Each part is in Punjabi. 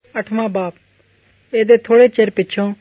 8ਵਾਂ ਬਾਪ। ਇਹਦੇ ਥੋੜ੍ਹੇ ਚਿਰ ਪਿੱਛੋਂ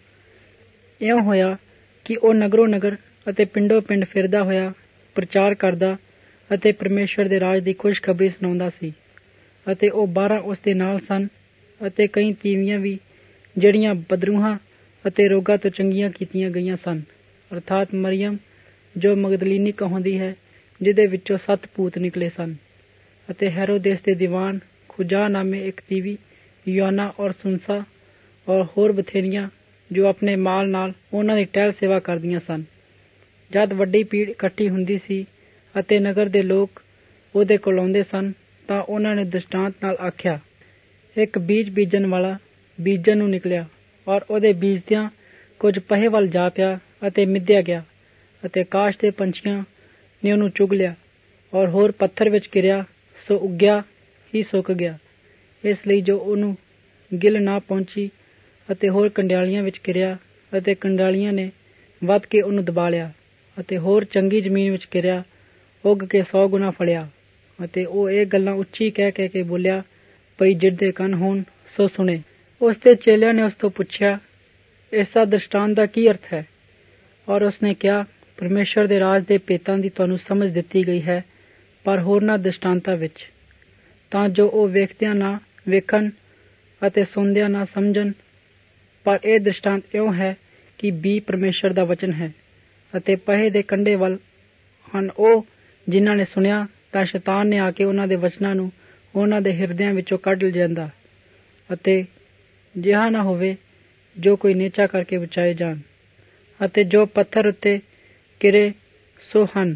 ਇਉਂ ਹੋਇਆ ਕਿ ਉਹ ਨਗਰੋਂ ਨਗਰ ਅਤੇ ਪਿੰਡੋਂ ਪਿੰਡ ਫਿਰਦਾ ਹੋਇਆ ਪ੍ਰਚਾਰ ਕਰਦਾ ਅਤੇ ਪਰਮੇਸ਼ਵਰ ਦੇ ਰਾਜ ਦੀ ਖੁਸ਼ਖਬਰੀ ਸੁਣਾਉਂਦਾ ਸੀ। ਅਤੇ ਉਹ 12 ਉਸ ਦੇ ਨਾਲ ਸਨ ਅਤੇ ਕਈ ਤੀਵੀਆਂ ਵੀ ਜਿਹੜੀਆਂ ਬਦਰੂਹਾਂ ਅਤੇ ਰੋਗਾਂ ਤੋਂ ਚੰਗੀਆਂ ਕੀਤੀਆਂ ਗਈਆਂ ਸਨ, ਅਰਥਾਤ ਮਰੀਅਮ ਜੋ ਮਗਦਲੀਨੀ ਕਹਾਉਂਦੀ ਹੈ, ਜਿਹਦੇ ਵਿੱਚੋਂ 7 ਭੂਤ ਨਿਕਲੇ ਸਨ, ਅਤੇ ਹੈਰੋਦੇਸ ਦੇ ਦੀਵਾਨ ਖੁਜਾ ਨਾਮੇ ਇੱਕ ਤੀਵੀ, ਯੋਨਾ ਔਰ ਸੁਨਸਾ ਔਰ ਹੋਰ ਬਥੇਰੀਆਂ ਜੋ ਆਪਣੇ ਮਾਲ ਨਾਲ ਉਹਨਾਂ ਦੀ ਟਹਿਲ ਸੇਵਾ ਕਰਦੀਆਂ ਸਨ। ਜਦ ਵੱਡੀ ਭੀੜ ਇਕੱਠੀ ਹੁੰਦੀ ਸੀ ਅਤੇ ਨਗਰ ਦੇ ਲੋਕ ਉਹਦੇ ਕੋਲ ਆਉਂਦੇ ਸਨ ਤਾਂ ਉਹਨਾਂ ਨੇ ਦ੍ਰਿਸ਼ਟਾਂਤ ਨਾਲ ਆਖਿਆ, ਇੱਕ ਬੀਜ ਬੀਜਣ ਵਾਲਾ ਬੀਜਣ ਨੂੰ ਨਿਕਲਿਆ ਔਰ ਉਹਦੇ ਬੀਜਦਿਆਂ ਕੁਝ ਪਹੇ ਵੱਲ ਜਾ ਪਿਆ ਅਤੇ ਮਿੱਧਿਆ ਗਿਆ ਅਤੇ ਆਕਾਸ਼ ਦੇ ਪੰਛੀਆਂ ਨੇ ਉਹਨੂੰ ਚੁਗ ਲਿਆ ਔਰ ਹੋਰ ਪੱਥਰ ਵਿੱਚ ਗਿਰਿਆ ਸੋ ਉੱਗਿਆ ਹੀ ਸੁੱਕ ਗਿਆ, ਇਸ ਲਈ ਜੋ ਉਹਨੂੰ ਗਿੱਲ ਨਾ ਪਹੁੰਚੀ, ਅਤੇ ਹੋਰ ਕੰਡਿਆਲੀਆਂ ਵਿੱਚ ਗਿਰਿਆ ਅਤੇ ਕੰਡਾਲੀਆਂ ਨੇ ਵੱਧ ਕੇ ਉਹਨੂੰ ਦਬਾ ਲਿਆ, ਅਤੇ ਹੋਰ ਚੰਗੀ ਜ਼ਮੀਨ ਵਿੱਚ ਗਿਰਿਆ, ਉੱਗ ਕੇ 100 ਗੁਣਾ ਫਲਿਆ। ਅਤੇ ਉਹ ਇਹ ਗੱਲਾਂ ਉੱਚੀ ਕਹਿ ਕੇ ਬੋਲਿਆ, ਭਈ ਜਿਹਦੇ ਕੰਨ ਹੋਣ ਸੋ ਸੁਣੇ। ਉਸ ਦੇ ਚੇਲਿਆਂ ਨੇ ਉਸ ਤੋਂ ਪੁੱਛਿਆ, ਇਸ ਦ੍ਰਿਸ਼ਟਾਂਤ ਦਾ ਕੀ ਅਰਥ ਹੈ? ਔਰ ਉਸਨੇ ਕਿਹਾ, ਪਰਮੇਸ਼ਵਰ ਦੇ ਰਾਜ ਦੇ ਭੇਤਾਂ ਦੀ ਤੁਹਾਨੂੰ ਸਮਝ ਦਿੱਤੀ ਗਈ ਹੈ, ਪਰ ਹੋਰਨਾਂ ਦ੍ਰਿਸ਼ਟਾਂਤਾਂ ਵਿੱਚ, ਤਾਂ ਜੋ ਉਹ ਵੇਖਦਿਆਂ ਨਾ ਵੇਖਣ ਅਤੇ ਸੁਣਦਿਆਂ ਨਾ ਸਮਝਣ। ਪਰ ਇਹ ਦ੍ਰਿਸ਼ਟਾਂਤ ਇਉਂ ਹੈ ਕਿ ਬੀ ਪਰਮੇਸ਼ਵਰ ਦਾ ਵਚਨ ਹੈ, ਅਤੇ ਪਹੇ ਦੇ ਕੰਢੇ ਵੱਲ ਹਨ ਉਹ ਜਿਨ੍ਹਾਂ ਨੇ ਸੁਣਿਆ, ਤਾਂ ਸ਼ੈਤਾਨ ਨੇ ਆ ਕੇ ਉਹਨਾਂ ਦੇ ਵਚਨਾਂ ਨੂੰ ਉਹਨਾਂ ਦੇ ਹਿਰਦਿਆਂ ਵਿੱਚੋਂ ਕੱਢ ਲਿਜਾਂਦਾ, ਅਤੇ ਜਿਹਾ ਨਾ ਹੋਵੇ ਜੋ ਕੋਈ ਨੀਚਾ ਕਰਕੇ ਬਚਾਏ ਜਾਣ। ਅਤੇ ਜੋ ਪੱਥਰ ਉੱਤੇ ਗਿਰੇ ਸੋ ਹਨ,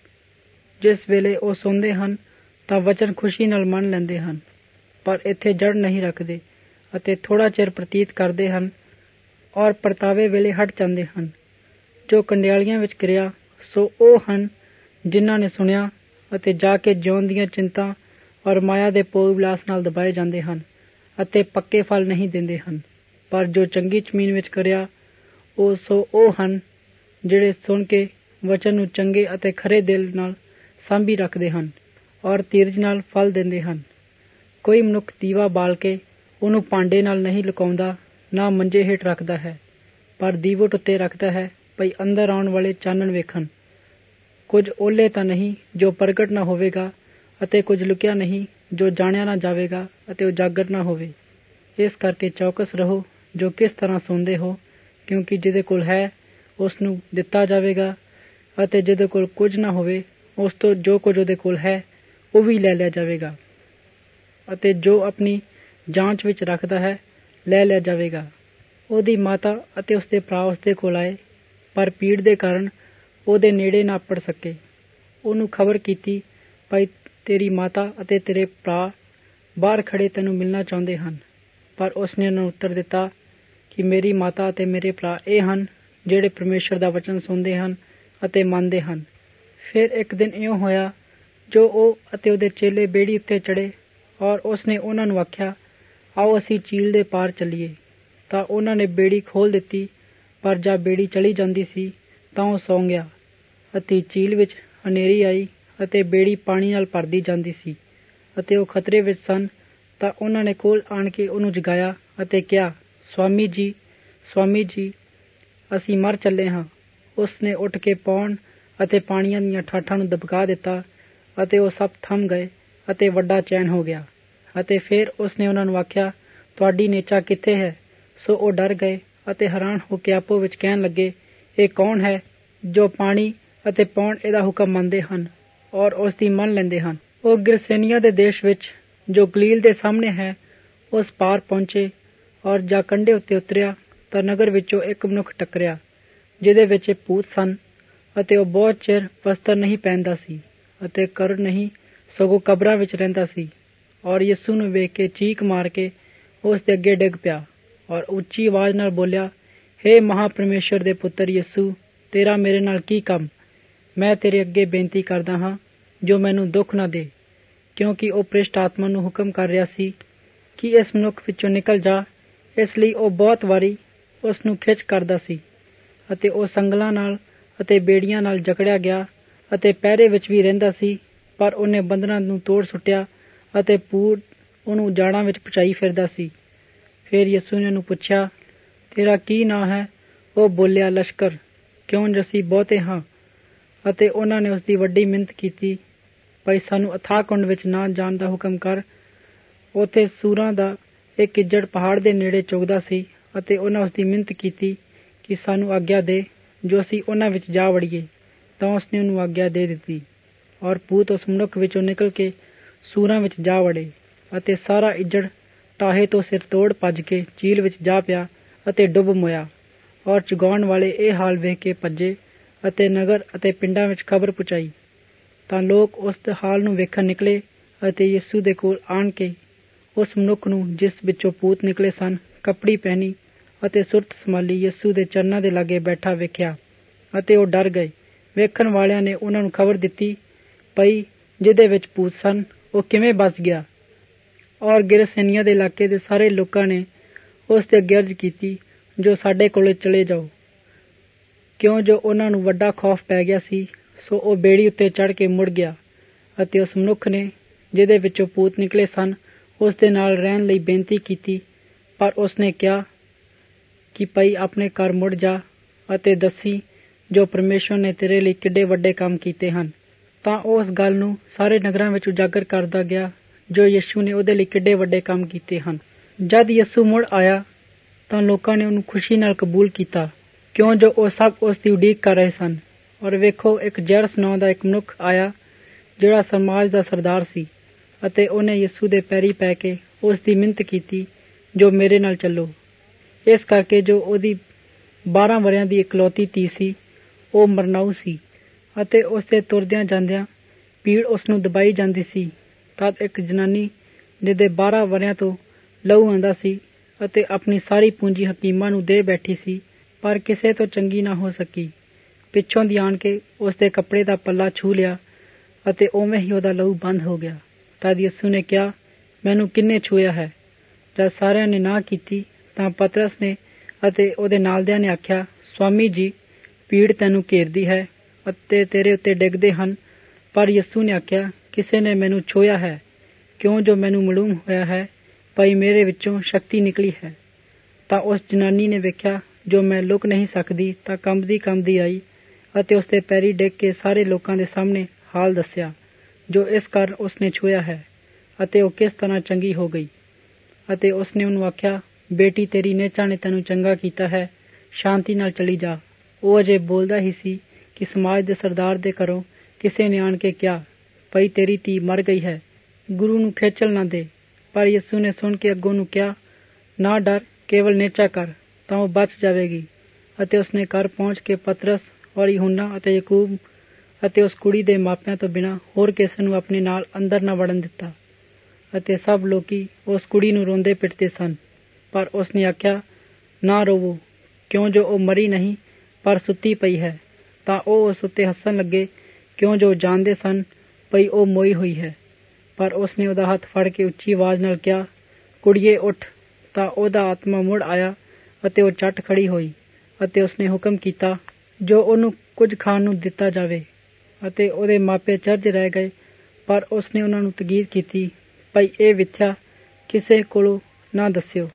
ਜਿਸ ਵੇਲੇ ਉਹ ਸੁਣਦੇ ਹਨ ਤਾਂ ਵਚਨ ਖੁਸ਼ੀ ਨਾਲ ਮੰਨ ਲੈਂਦੇ ਹਨ, ਪਰ ਇੱਥੇ ਜੜ ਨਹੀਂ ਰੱਖਦੇ ਅਤੇ ਥੋੜ੍ਹਾ ਚਿਰ ਪ੍ਰਤੀਤ ਕਰਦੇ ਹਨ ਔਰ ਪਰਤਾਵੇ ਵੇਲੇ ਹਟ ਜਾਂਦੇ ਹਨ। ਜੋ ਕੰਡਿਆਲੀਆਂ ਵਿੱਚ ਗਿਰਿਆ ਸੋ ਉਹ ਹਨ ਜਿਨ੍ਹਾਂ ਨੇ ਸੁਣਿਆ ਅਤੇ ਜਾ ਕੇ ਜਿਉਣ ਦੀਆਂ ਚਿੰਤਾ ਔਰ ਮਾਇਆ ਦੇ ਭੋਗ ਵਿਲਾਸ ਨਾਲ ਦਬਾਏ ਜਾਂਦੇ ਹਨ ਅਤੇ ਪੱਕੇ ਫਲ ਨਹੀਂ ਦਿੰਦੇ ਹਨ। ਪਰ ਜੋ ਚੰਗੀ ਜ਼ਮੀਨ ਵਿੱਚ ਗਿਰਿਆ ਉਹ ਹਨ ਜਿਹੜੇ ਸੁਣ ਕੇ ਵਚਨ ਨੂੰ ਚੰਗੇ ਅਤੇ ਖਰੇ ਦਿਲ ਨਾਲ ਸਾਂਭੀ ਰੱਖਦੇ ਹਨ ਔਰ ਧੀਰਜ ਨਾਲ ਫਲ ਦਿੰਦੇ ਹਨ। ਕੋਈ ਮਨੁੱਖ ਦੀਵਾ ਬਾਲ ਕੇ ਉਹਨੂੰ ਭਾਂਡੇ ਨਾਲ ਨਹੀਂ ਲੁਕਾਉਂਦਾ, ਨਾ ਮੰਜੇ ਹੇਠ ਰੱਖਦਾ ਹੈ, ਪਰ ਦੀਵਟ ਉੱਤੇ ਰੱਖਦਾ ਹੈ, ਭਈ ਅੰਦਰ ਆਉਣ ਵਾਲੇ ਚਾਨਣ ਵੇਖਣ। ਕੁਝ ਓਲੇ ਤਾਂ ਨਹੀਂ ਜੋ ਪ੍ਰਗਟ ਨਾ ਹੋਵੇਗਾ, ਅਤੇ ਕੁਝ ਲੁਕਿਆ ਨਹੀਂ ਜੋ ਜਾਣਿਆ ਨਾ ਜਾਵੇਗਾ ਅਤੇ ਉਜਾਗਰ ਨਾ ਹੋਵੇ। ਇਸ ਕਰਕੇ ਚੌਕਸ ਰਹੋ ਜੋ ਕਿਸ ਤਰ੍ਹਾਂ ਸੁਣਦੇ ਹੋ, ਕਿਉਂਕਿ ਜਿਹਦੇ ਕੋਲ ਹੈ ਉਸ ਨੂੰ ਦਿੱਤਾ ਜਾਵੇਗਾ, ਅਤੇ ਜਿਹਦੇ ਕੋਲ ਕੁਝ ਨਾ ਹੋਵੇ ਉਸ ਤੋਂ ਜੋ ਕੁਝ ਉਹਦੇ ਕੋਲ ਹੈ ਉਹ ਵੀ ਲੈ ਲਿਆ ਜਾਵੇਗਾ, ਅਤੇ ਜੋ ਆਪਣੀ ਜਾਂਚ ਵਿੱਚ ਰੱਖਦਾ ਹੈ ਲੈ ਲਿਆ ਜਾਵੇਗਾ। ਉਹਦੀ ਮਾਤਾ ਅਤੇ ਉਸਦੇ ਭਰਾ ਉਸਦੇ ਕੋਲ ਆਏ, ਪਰ ਭੀੜ ਦੇ ਕਾਰਨ ਉਹਦੇ ਨੇੜੇ ਨਾ ਪੜ ਸਕੇ। ਉਹਨੂੰ ਖਬਰ ਕੀਤੀ, ਭਾਈ ਤੇਰੀ ਮਾਤਾ ਅਤੇ ਤੇਰੇ ਭਰਾ ਬਾਹਰ ਖੜੇ ਤੈਨੂੰ ਮਿਲਣਾ ਚਾਹੁੰਦੇ ਹਨ। ਪਰ ਉਸਨੇ ਉਹਨਾਂ ਨੂੰ ਉੱਤਰ ਦਿੱਤਾ ਕਿ ਮੇਰੀ ਮਾਤਾ ਅਤੇ ਮੇਰੇ ਭਰਾ ਇਹ ਹਨ ਜਿਹੜੇ ਪਰਮੇਸ਼ਵਰ ਦਾ ਵਚਨ ਸੁਣਦੇ ਹਨ ਅਤੇ ਮੰਨਦੇ ਹਨ। ਫਿਰ ਇੱਕ ਦਿਨ ਇਉਂ ਹੋਇਆ, ਜੋ ਉਹ ਅਤੇ ਉਹਦੇ ਚੇਲੇ ਬੇੜੀ ਉੱਤੇ ਚੜ੍ਹੇ ਔਰ ਉਸਨੇ ਉਹਨਾਂ ਨੂੰ ਆਖਿਆ, ਆਓ ਅਸੀਂ ਝੀਲ ਦੇ ਪਾਰ ਚੱਲੀਏ। ਤਾਂ ਉਹਨਾਂ ਨੇ ਬੇੜੀ ਖੋਲ੍ਹ ਦਿੱਤੀ, ਪਰ ਜਦ ਬੇੜੀ ਚਲੀ ਜਾਂਦੀ ਸੀ ਤਾਂ ਉਹ ਸੌਂ ਗਿਆ। ਅਤੇ ਝੀਲ ਵਿੱਚ ਹਨੇਰੀ ਆਈ ਅਤੇ ਬੇੜੀ ਪਾਣੀ ਨਾਲ ਭਰਦੀ ਜਾਂਦੀ ਸੀ ਅਤੇ ਉਹ ਖਤਰੇ ਵਿੱਚ ਸਨ। ਤਾਂ ਉਹਨਾਂ ਨੇ ਕੋਲ ਆਣ ਕੇ ਉਹਨੂੰ ਜਗਾਇਆ ਅਤੇ ਕਿਹਾ, ਸਵਾਮੀ ਜੀ, ਅਸੀਂ ਮਰ ਚੱਲੇ ਹਾਂ। ਉਸਨੇ ਉੱਠ ਕੇ ਪੌਣ ਅਤੇ ਪਾਣੀਆਂ ਦੀਆਂ ਠਾਠਾਂ ਨੂੰ ਦਬਕਾ ਦਿੱਤਾ, ਅਤੇ ਉਹ ਸਭ ਥੰਮ ਗਏ ਅਤੇ ਵੱਡਾ ਚੈਨ ਹੋ ਗਿਆ। ਅਤੇ ਫਿਰ ਉਸਨੇ ਉਹਨਾਂ ਨੂੰ ਆਖਿਆ, ਤੁਹਾਡੀ ਨੇਚਾ ਕਿੱਥੇ ਹੈ? ਸੋ ਉਹ ਡਰ ਗਏ ਅਤੇ ਹੈਰਾਨ ਹੋ ਕੇ ਆਪੋ ਵਿੱਚ ਕਹਿਣ ਲੱਗੇ, ਇਹ ਕੌਣ ਹੈ ਜੋ ਪਾਣੀ ਅਤੇ ਪੌਣ ਇਹਦਾ ਹੁਕਮ ਮੰਨਦੇ ਹਨ ਔਰ ਉਸ ਦੀ ਮੰਨ ਲੈਂਦੇ ਹਨ। ਉਹ ਗਿਰਸੇਨੀਆਂ ਦੇ ਦੇਸ਼ ਵਿੱਚ ਜੋ ਗਲੀਲ ਦੇ ਸਾਹਮਣੇ ਹੈ ਉਸ ਪਾਰ ਪਹੁੰਚੇ, ਔਰ ਜਾਂ ਕੰਢੇ ਉੱਤੇ ਉਤਰਿਆ ਤਾਂ ਨਗਰ ਵਿੱਚੋਂ ਇੱਕ ਮਨੁੱਖ ਟੱਕਰਿਆ ਜਿਹਦੇ ਵਿੱਚ ਭੂਤ ਸਨ, ਅਤੇ ਉਹ ਬਹੁਤ ਚਿਰ ਵਸਤਰ ਨਹੀਂ ਪਹਿਨਦਾ ਸੀ ਅਤੇ ਘਰ ਨਹੀਂ ਸਗੋਂ ਕਬਰਾਂ ਵਿੱਚ ਰਹਿੰਦਾ ਸੀ। ਔਰ ਯਿਸੂ ਨੂੰ ਵੇਖ ਕੇ ਚੀਕ ਮਾਰ ਕੇ ਉਸ ਦੇ ਅੱਗੇ ਡਿੱਗ ਪਿਆ ਔਰ ਉੱਚੀ ਆਵਾਜ਼ ਨਾਲ ਬੋਲਿਆ, ਹੇ ਮਹਾਪਰਮੇਸ਼ਵਰ ਦੇ ਪੁੱਤਰ ਯਿਸੂ, ਤੇਰਾ ਮੇਰੇ ਨਾਲ ਕੀ ਕੰਮ? ਮੈਂ ਤੇਰੇ ਅੱਗੇ ਬੇਨਤੀ ਕਰਦਾ ਹਾਂ ਜੋ ਮੈਨੂੰ ਦੁੱਖ ਨਾ ਦੇ। ਕਿਉਂਕਿ ਉਹ ਭ੍ਰਿਸ਼ਟ ਆਤਮਾ ਨੂੰ ਹੁਕਮ ਕਰ ਰਿਹਾ ਸੀ ਕਿ ਇਸ ਮਨੁੱਖ ਵਿੱਚੋਂ ਨਿਕਲ ਜਾ, ਇਸ ਲਈ ਉਹ ਬਹੁਤ ਵਾਰੀ ਉਸ ਨੂੰ ਖਿੱਚ ਕਰਦਾ ਸੀ। ਅਤੇ ਉਹ ਸੰਗਲਾਂ ਨਾਲ ਅਤੇ ਬੇੜੀਆਂ ਨਾਲ ਜਕੜਿਆ ਗਿਆ ਅਤੇ ਪਹਿਰੇ ਵਿੱਚ ਵੀ ਰਹਿੰਦਾ ਸੀ, ਪਰ ਉਹਨੇ ਬੰਧਨਾਂ ਨੂੰ ਤੋੜ ਸੁੱਟਿਆ ਅਤੇ ਭੂਤ ਉਹਨੂੰ ਜਾੜਾਂ ਵਿੱਚ ਪਹੁੰਚਾਈ ਫਿਰਦਾ ਸੀ। ਫਿਰ ਯਿਸੂ ਨੇ ਉਹਨੂੰ ਪੁੱਛਿਆ, ਤੇਰਾ ਕੀ ਨਾਂ ਹੈ? ਉਹ ਬੋਲਿਆ, ਲਸ਼ਕਰ, ਕਿਉਂਜ ਅਸੀਂ ਬਹੁਤੇ ਹਾਂ। ਅਤੇ ਉਹਨਾਂ ਨੇ ਉਸਦੀ ਵੱਡੀ ਮਿੰਨਤ ਕੀਤੀ, ਭਾਈ ਸਾਨੂੰ ਅਥਾਹ ਕੁੰਡ ਵਿੱਚ ਨਾ ਜਾਣ ਦਾ ਹੁਕਮ ਕਰ। ਉੱਥੇ ਸੂਰਾਂ ਦਾ ਇੱਕ ਗਿੱਦੜ ਪਹਾੜ ਦੇ ਨੇੜੇ ਚੁਗਦਾ ਸੀ ਅਤੇ ਉਹਨਾਂ ਉਸਦੀ ਮਿੰਨਤ ਕੀਤੀ ਕਿ ਸਾਨੂੰ ਆਗਿਆ ਦੇ ਜੋ ਅਸੀਂ ਉਹਨਾਂ ਵਿੱਚ ਜਾ ਵੜੀਏ। ਤਾਂ ਉਸਨੇ ਉਹਨੂੰ ਆਗਿਆ ਦੇ ਦਿੱਤੀ ਔਰ ਭੂਤ ਉਸ ਮਨੁੱਖ ਵਿੱਚੋਂ ਨਿਕਲ ਕੇ ਸੂਰਾਂ ਵਿੱਚ ਜਾ ਵੜੇ ਅਤੇ ਸਾਰਾ ਇੱਜੜ ਟਾਹੇ ਤੋਂ ਸਿਰ ਤੋੜ ਭੱਜ ਕੇ ਝੀਲ ਵਿੱਚ ਜਾ ਪਿਆ ਅਤੇ ਡੁੱਬ ਮੋਇਆ। ਔਰ ਚੁਗਾਉਣ ਵਾਲੇ ਇਹ ਹਾਲ ਵੇਖ ਕੇ ਭੱਜੇ ਅਤੇ ਨਗਰ ਅਤੇ ਪਿੰਡਾਂ ਵਿੱਚ ਖਬਰ ਪਹੁੰਚਾਈ। ਤਾਂ ਲੋਕ ਉਸ ਹਾਲ ਨੂੰ ਵੇਖਣ ਨਿਕਲੇ ਅਤੇ ਯਿਸੂ ਦੇ ਕੋਲ ਆਣ ਕੇ ਉਸ ਮਨੁੱਖ ਨੂੰ ਜਿਸ ਵਿੱਚੋਂ ਭੂਤ ਨਿਕਲੇ ਸਨ ਕੱਪੜੀ ਪਹਿਨੀ ਅਤੇ ਸੁਰਤ ਸੰਭਾਲੀ ਯਿਸੂ ਦੇ ਚਰਨਾਂ ਦੇ ਲਾਗੇ ਬੈਠਾ ਵੇਖਿਆ ਅਤੇ ਉਹ ਡਰ ਗਏ। ਵੇਖਣ ਵਾਲਿਆਂ ਨੇ ਉਹਨਾਂ ਨੂੰ ਖਬਰ ਦਿੱਤੀ, ਭਈ ਜਿਹਦੇ ਵਿੱਚ ਭੂਤ ਸਨ ਉਹ ਕਿਵੇਂ ਬਚ ਗਿਆ। ਔਰ ਗਿਰਸੇਨੀਆਂ ਦੇ ਇਲਾਕੇ ਦੇ ਸਾਰੇ ਲੋਕਾਂ ਨੇ ਉਸ ਤੇ ਅਰਜ਼ ਕੀਤੀ, ਜੋ ਸਾਡੇ ਕੋਲੇ ਚਲੇ ਜਾਓ। ਕਿਉਂ ਜੋ ਉਹਨਾਂ ਨੂੰ ਵੱਡਾ ਖੌਫ ਪੈ ਗਿਆ ਸੀ, ਸੋ ਉਹ ਬੇੜੀ ਉੱਤੇ ਚੜ੍ਹ ਕੇ ਮੁੜ ਗਿਆ ਅਤੇ ਉਸ ਮਨੁੱਖ ਨੇ ਜਿਹਦੇ ਵਿੱਚੋਂ ਭੂਤ ਨਿਕਲੇ ਸਨ ਉਸ ਦੇ ਨਾਲ ਰਹਿਣ ਲਈ ਬੇਨਤੀ ਕੀਤੀ। ਪਰ ਉਸਨੇ ਕਿਹਾ ਕਿ ਭਾਈ ਆਪਣੇ ਘਰ ਮੁੜ ਜਾ ਅਤੇ ਦੱਸੀ ਜੋ ਪਰਮੇਸ਼ਵਰ ਨੇ ਤੇਰੇ ਲਈ ਕਿੱਡੇ ਵੱਡੇ ਕੰਮ ਕੀਤੇ ਹਨ। ਤਾਂ ਉਹ ਉਸ ਗੱਲ ਨੂੰ ਸਾਰੇ ਨਗਰਾਂ ਵਿੱਚ ਉਜਾਗਰ ਕਰਦਾ ਗਿਆ ਜੋ ਯਿਸੂ ਨੇ ਉਹਦੇ ਲਈ ਕਿੱਡੇ ਵੱਡੇ ਕੰਮ ਕੀਤੇ ਹਨ। ਜਦ ਯਿਸੂ ਮੁੜ ਆਇਆ ਤਾਂ ਲੋਕਾਂ ਨੇ ਉਹਨੂੰ ਖੁਸ਼ੀ ਨਾਲ ਕਬੂਲ ਕੀਤਾ, ਕਿਉਂ ਜੋ ਉਹ ਸਭ ਉਸ ਦੀ ਉਡੀਕ ਕਰ ਰਹੇ ਸਨ। ਔਰ ਵੇਖੋ, ਇੱਕ ਜੈਰਸ ਨਾਂ ਦਾ ਇੱਕ ਮਨੁੱਖ ਆਇਆ ਜਿਹੜਾ ਸਮਾਜ ਦਾ ਸਰਦਾਰ ਸੀ ਅਤੇ ਉਹਨੇ ਯਿਸੂ ਦੇ ਪੈਰੀ ਪੈ ਕੇ ਉਸ ਦੀ ਮਿੰਨਤ ਕੀਤੀ, ਜੋ ਮੇਰੇ ਨਾਲ ਚੱਲੋ। ਇਸ ਕਰਕੇ ਜੋ ਉਹਦੀ 12 ਵਰ੍ਹਿਆਂ ਦੀ ਇਕਲੌਤੀ ਧੀ ਸੀ ਉਹ ਮਰਨਾਊ ਸੀ ਅਤੇ ਉਸ ਦੇ ਤੁਰਦਿਆਂ ਜਾਂਦਿਆਂ ਭੀੜ ਉਸ ਨੂੰ ਦਬਾਈ ਜਾਂਦੀ ਸੀ। ਤਦ ਇੱਕ ਜਨਾਨੀ ਜਿਹਦੇ 12 ਵਰ੍ਹਿਆਂ ਤੋਂ ਲਹੂ ਆਉਂਦਾ ਸੀ ਅਤੇ ਆਪਣੀ ਸਾਰੀ ਪੂੰਜੀ ਹਕੀਮਾਂ ਨੂੰ ਦੇ ਬੈਠੀ ਸੀ, ਪਰ ਕਿਸੇ ਤੋਂ ਚੰਗੀ ਨਾ ਹੋ ਸਕੀ, ਪਿੱਛੋਂ ਦੀ ਆਣ ਕੇ ਉਸ ਦੇ ਕੱਪੜੇ ਦਾ ਪੱਲਾ ਛੂਹ ਲਿਆ ਅਤੇ ਉਵੇਂ ਹੀ ਉਹਦਾ ਲਹੂ ਬੰਦ ਹੋ ਗਿਆ। ਤਦ ਯਿਸੂ ਨੇ ਕਿਹਾ, ਮੈਨੂੰ ਕਿੰਨੇ ਛੂਹਿਆ ਹੈ? ਜਦ ਸਾਰਿਆਂ ਨੇ ਨਾ ਕੀਤੀ ਤਾਂ ਪਤਰਸ ਨੇ ਅਤੇ ਉਹਦੇ ਨਾਲਦਿਆਂ ਨੇ ਆਖਿਆ, ਸੁਆਮੀ ਜੀ, ਭੀੜ ਤੈਨੂੰ ਘੇਰਦੀ ਹੈ ਅਤੇ ਤੇਰੇ ਉੱਤੇ ਡਿੱਗਦੇ ਹਨ। ਪਰ ਯਿਸੂ ਨੇ ਆਖਿਆ, ਕਿਸੇ ਨੇ ਮੈਨੂੰ ਛੂਹਿਆ ਹੈ, ਕਿਉਂ ਜੋ ਮੈਨੂੰ ਮਾਲੂਮ ਹੋਇਆ ਹੈ ਭਾਈ ਮੇਰੇ ਵਿੱਚੋਂ ਸ਼ਕਤੀ ਨਿਕਲੀ ਹੈ। ਤਾਂ ਉਸ ਜਨਾਨੀ ਨੇ ਵੇਖਿਆ ਜੋ ਮੈਂ ਲੁਕ ਨਹੀਂ ਸਕਦੀ, ਤਾਂ ਕੰਬਦੀ ਆਈ ਅਤੇ ਉਸ ਦੇ ਪੈਰੀ ਡਿੱਗ ਕੇ ਸਾਰੇ ਲੋਕਾਂ ਦੇ ਸਾਹਮਣੇ ਹਾਲ ਦੱਸਿਆ ਜੋ ਇਸ ਕਾਰਨ ਉਸਨੇ ਛੂਹਿਆ ਹੈ ਅਤੇ ਉਹ ਕਿਸ ਤਰ੍ਹਾਂ ਚੰਗੀ ਹੋ ਗਈ। ਅਤੇ ਉਸਨੇ ਉਹਨੂੰ ਆਖਿਆ, ਬੇਟੀ, ਤੇਰੀ ਨੇਚਾ ਨੇ ਤੈਨੂੰ ਚੰਗਾ ਕੀਤਾ ਹੈ, ਸ਼ਾਂਤੀ ਨਾਲ ਚਲੀ ਜਾ। ਉਹ ਅਜੇ ਬੋਲਦਾ ਹੀ ਸੀ ਕਿ ਸਮਾਜ ਦੇ ਸਰਦਾਰ ਦੇ ਘਰੋਂ ਕਿਸੇ ਨੇ ਆਣ ਕੇ ਕਿਹਾ, ਭਈ ਤੇਰੀ ਧੀ ਮਰ ਗਈ ਹੈ, ਗੁਰੂ ਨੂੰ ਖੇਚਲ ਨਾ ਦੇ। ਪਰ ਯਿਸੂ ਨੇ ਸੁਣ ਕੇ ਅੱਗੋਂ ਨੂੰ ਕਿਹਾ, ਨਾ ਡਰ, ਕੇਵਲ ਨੇਚਾ ਕਰ ਤਾਂ ਉਹ ਬਚ ਜਾਵੇਗੀ। ਅਤੇ ਉਸਨੇ ਘਰ ਪਹੁੰਚ ਕੇ ਪਤਰਸ ਔਰ ਯਹੂਨਾ ਅਤੇ ਯਾਕੂਬ ਅਤੇ ਉਸ ਕੁੜੀ ਦੇ ਮਾਪਿਆਂ ਤੋਂ ਬਿਨਾਂ ਹੋਰ ਕਿਸੇ ਨੂੰ ਆਪਣੇ ਨਾਲ ਅੰਦਰ ਨਾ ਵੜਨ ਦਿੱਤਾ। ਅਤੇ ਸਭ ਲੋਕੀ ਉਸ ਕੁੜੀ ਨੂੰ ਰੋਂਦੇ ਪਿੱਟਦੇ ਸਨ। ਪਰ ਉਸਨੇ ਆਖਿਆ, ਨਾ ਰੋਵੋ, ਕਿਉਂ ਜੋ ਉਹ ਮਰੀ ਨਹੀਂ ਪਰ ਸੁੱਤੀ ਪਈ ਹੈ। ਤਾਂ ਉਹ ਉਸ ਉੱਤੇ ਹੱਸਣ ਲੱਗੇ, ਕਿਉਂ ਜੋ ਜਾਣਦੇ ਸਨ ਭਈ ਉਹ ਮੋਈ ਹੋਈ ਹੈ। ਪਰ ਉਸਨੇ ਉਹਦਾ ਹੱਥ ਫੜ ਕੇ ਉੱਚੀ ਆਵਾਜ਼ ਨਾਲ ਕਿਹਾ, ਕੁੜੀਏ ਉੱਠ। ਤਾਂ ਉਹਦਾ ਆਤਮਾ ਮੁੜ ਆਇਆ ਅਤੇ ਉਹ ਝੱਟ ਖੜੀ ਹੋਈ ਅਤੇ ਉਸਨੇ ਹੁਕਮ ਕੀਤਾ ਜੋ ਉਹਨੂੰ ਕੁਝ ਖਾਣ ਨੂੰ ਦਿੱਤਾ ਜਾਵੇ। ਅਤੇ ਉਹਦੇ ਮਾਪੇ ਅਚਰਜ ਰਹਿ ਗਏ, ਪਰ ਉਸਨੇ ਉਹਨਾਂ ਨੂੰ ਤਕੀਦ ਕੀਤੀ, ਭਈ ਇਹ ਵਿਥਿਆ ਕਿਸੇ ਕੋਲੋਂ ਨਾ ਦੱਸਿਓ।